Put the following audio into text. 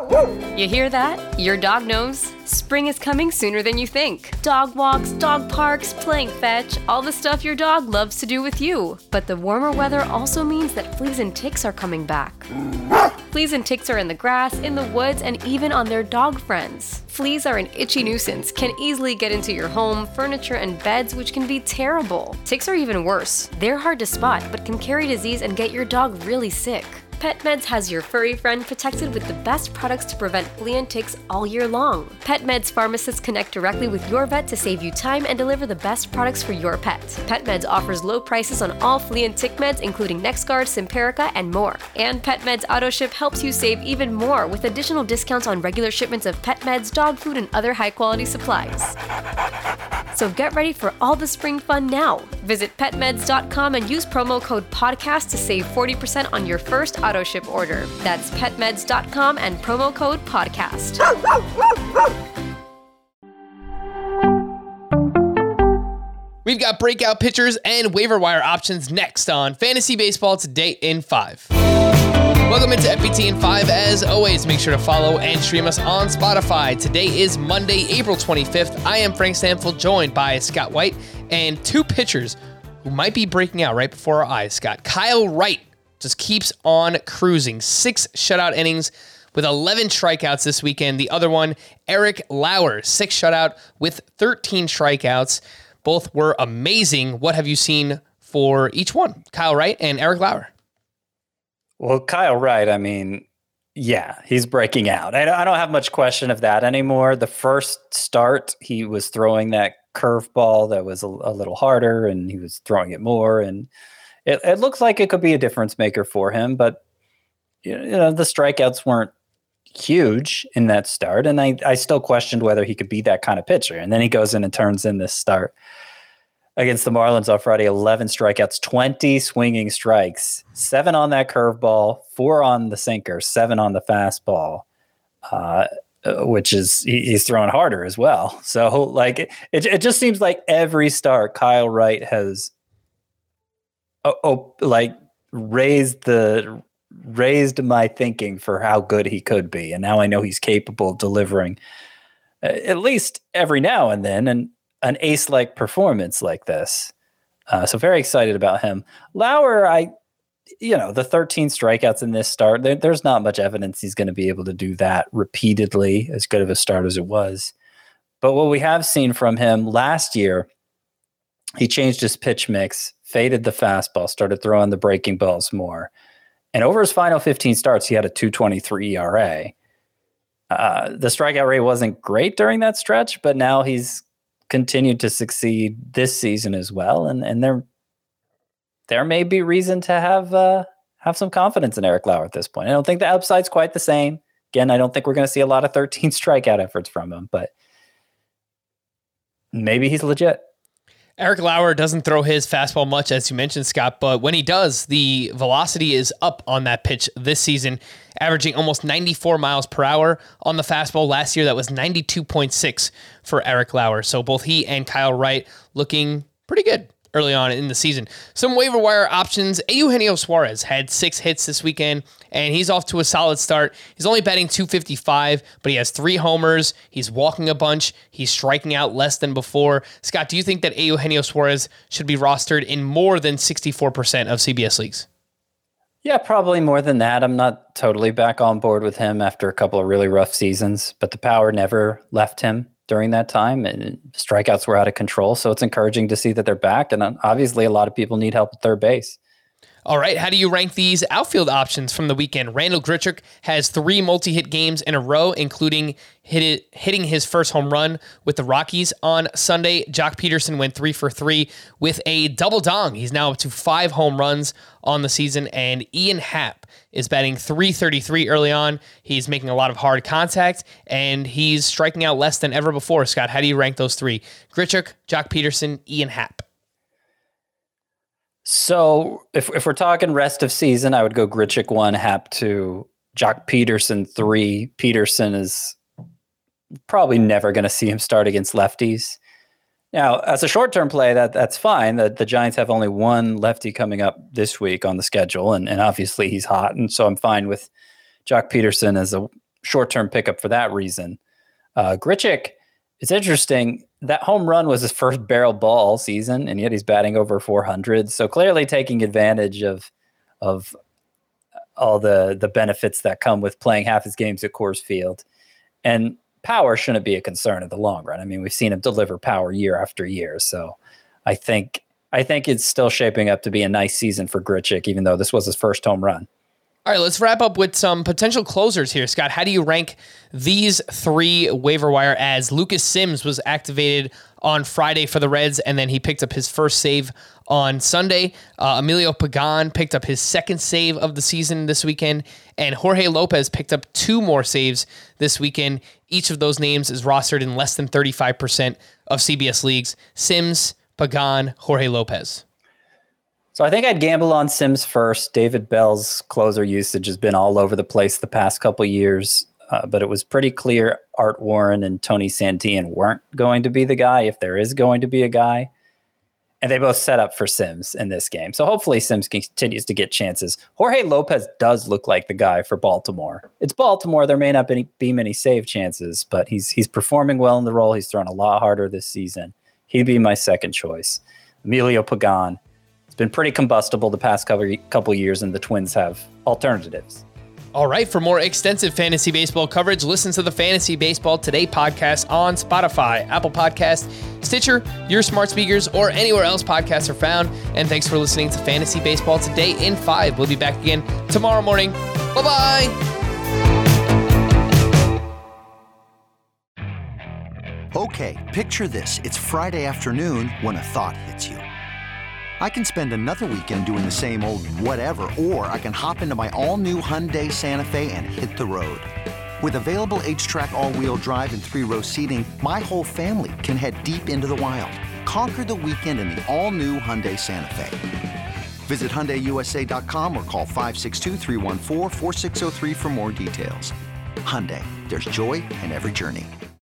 You hear that? Your dog knows. Spring is coming sooner than you think. Dog walks, dog parks, playing fetch, all the stuff your dog loves to do with you. But the warmer weather also means that fleas and ticks are coming back. Fleas and ticks are in the grass, in the woods, and even on their dog friends. Fleas are an itchy nuisance, can easily get into your home, furniture, and beds, which can be terrible. Ticks are even worse. They're hard to spot, but can carry disease and get your dog really sick. PetMeds has your furry friend protected with the best products to prevent flea and ticks all year long. PetMeds pharmacists connect directly with your vet to save you time and deliver the best products for your pet. PetMeds offers low prices on all flea and tick meds, including NexGard, Simparica, and more. And PetMeds AutoShip helps you save even more with additional discounts on regular shipments of pet meds, dog food, and other high-quality supplies. So get ready for all the spring fun now. Visit petmeds.com and use promo code PODCAST to save 40% on your first AutoShip order. That's petmeds.com and promo code PODCAST. We've got breakout pitchers and waiver wire options next on Fantasy Baseball Today in 5. Welcome into FBT in 5. As always, make sure to follow and stream us on Spotify. Today is Monday, April 25th. I am Frank Stanfield, joined by Scott White and two pitchers who might be breaking out right before our eyes, Scott. Kyle Wright just keeps on cruising. 6 shutout innings with 11 strikeouts this weekend. The other one, Eric Lauer, 6 shutout with 13 strikeouts. Both were amazing. What have you seen for each one? Kyle Wright and Eric Lauer. Well, Kyle Wright, I mean, yeah, he's breaking out. I don't have much question of that anymore. The first start, he was throwing that curveball that was a little harder, and he was throwing it more, and it looks like it could be a difference maker for him. But you know, the strikeouts weren't huge in that start, and I still questioned whether he could be that kind of pitcher. And then he goes in and turns in this start against the Marlins on Friday, 11 strikeouts, 20 swinging strikes, 7 on that curveball, 4 on the sinker, 7 on the fastball, which is he's throwing harder as well. So like it just seems like every start Kyle Wright has like raised my thinking for how good he could be. And now I know he's capable of delivering at least every now and then an ace-like performance like this. So very excited about him. Lauer, the 13 strikeouts in this start, there's not much evidence he's going to be able to do that repeatedly, as good of a start as it was. But what we have seen from him last year, he changed his pitch mix, faded the fastball, started throwing the breaking balls more. And over his final 15 starts, he had a 2.23 ERA. The strikeout rate wasn't great during that stretch, but now he's continued to succeed this season as well, and there may be reason to have some confidence in Eric Lauer at this point. I don't think the upside's quite the same. Again, I don't think we're going to see a lot of 13 strikeout efforts from him, but maybe he's legit. Eric Lauer doesn't throw his fastball much, as you mentioned, Scott, but when he does, the velocity is up on that pitch this season, averaging almost 94 miles per hour on the fastball. Last year, that was 92.6 for Eric Lauer. So both he and Kyle Wright looking pretty good early on in the season. Some waiver wire options. Eugenio Suarez had 6 hits this weekend, and he's off to a solid start. He's only batting .255, but he has 3 homers. He's walking a bunch. He's striking out less than before. Scott, do you think that Eugenio Suarez should be rostered in more than 64% of CBS leagues? Yeah, probably more than that. I'm not totally back on board with him after a couple of really rough seasons, but the power never left him during that time, and strikeouts were out of control. So it's encouraging to see that they're back. And obviously a lot of people need help at third base. All right, how do you rank these outfield options from the weekend? Randall Grichuk has 3 multi-hit games in a row, including hitting his first home run with the Rockies on Sunday. Jock Peterson went 3 for 3 with a double dong. He's now up to 5 home runs on the season, and Ian Happ is batting .333 early on. He's making a lot of hard contact, and he's striking out less than ever before. Scott, how do you rank those 3? Grichuk, Jock Peterson, Ian Happ. So if we're talking rest of season, I would go Grichuk 1, Happ 2, Jock Peterson 3. Peterson is probably never going to see him start against lefties. Now, as a short-term play, that's fine. The Giants have only one lefty coming up this week on the schedule, and obviously he's hot, and so I'm fine with Jock Peterson as a short-term pickup for that reason. Grichuk, it's interesting. That home run was his first barrel ball all season, and yet he's batting over 400. So clearly taking advantage of all the benefits that come with playing half his games at Coors Field. And power shouldn't be a concern in the long run. I mean, we've seen him deliver power year after year. So I think it's still shaping up to be a nice season for Grichuk, even though this was his first home run. All right, let's wrap up with some potential closers here. Scott, how do you rank these three waiver wire ads? Lucas Sims was activated on Friday for the Reds, and then he picked up his first save on Sunday. Emilio Pagan picked up his second save of the season this weekend, and Jorge Lopez picked up 2 more saves this weekend. Each of those names is rostered in less than 35% of CBS leagues. Sims, Pagan, Jorge Lopez. So I think I'd gamble on Sims first. David Bell's closer usage has been all over the place the past couple years, but it was pretty clear Art Warren and Tony Santillan weren't going to be the guy, if there is going to be a guy. And they both set up for Sims in this game. So hopefully Sims continues to get chances. Jorge Lopez does look like the guy for Baltimore. It's Baltimore. There may not be many save chances, but he's performing well in the role. He's thrown a lot harder this season. He'd be my second choice. Emilio Pagan. Been pretty combustible the past couple years, and the Twins have alternatives. All right, for more extensive fantasy baseball coverage, listen to the Fantasy Baseball Today podcast on Spotify, Apple Podcast, Stitcher, your smart speakers, or anywhere else podcasts are found. And thanks for listening to Fantasy Baseball Today in 5. We'll be back again tomorrow morning. Bye-bye. Okay, picture this. It's Friday afternoon when a thought hits you. I can spend another weekend doing the same old whatever, or I can hop into my all-new Hyundai Santa Fe and hit the road. With available H-Track all-wheel drive and 3-row seating, my whole family can head deep into the wild. Conquer the weekend in the all-new Hyundai Santa Fe. Visit HyundaiUSA.com or call 562-314-4603 for more details. Hyundai, there's joy in every journey.